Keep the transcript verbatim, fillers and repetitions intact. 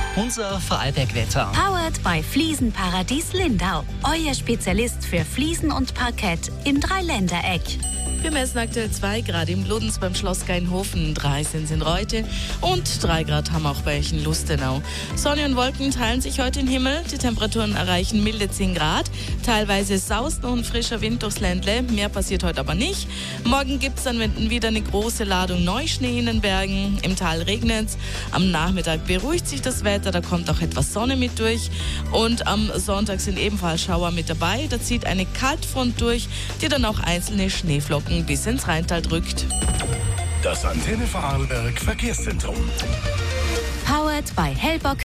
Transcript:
Unser Vorarlberg-Wetter. Powered by Fliesenparadies Lindau. Euer Spezialist für Fliesen und Parkett im Dreiländereck. Wir messen aktuell zwei Grad im Ludens beim Schloss Gainhofen, drei sind es in Reute und drei Grad haben auch bei euch in Lustenau. Sonne und Wolken teilen sich heute den Himmel, die Temperaturen erreichen milde zehn Grad. Teilweise saust noch ein frischer Wind durchs Ländle, mehr passiert heute aber nicht. Morgen gibt es dann wieder eine große Ladung Neuschnee in den Bergen, im Tal regnet es. Am Nachmittag beruhigt sich das Wetter, da kommt auch etwas Sonne mit durch. Und am Sonntag sind ebenfalls Schauer mit dabei, da zieht eine Kaltfront durch, die dann auch einzelne Schneeflocken bis ins Rheintal drückt. Das Antenne Vorarlberg Verkehrszentrum. Powered by Hellbock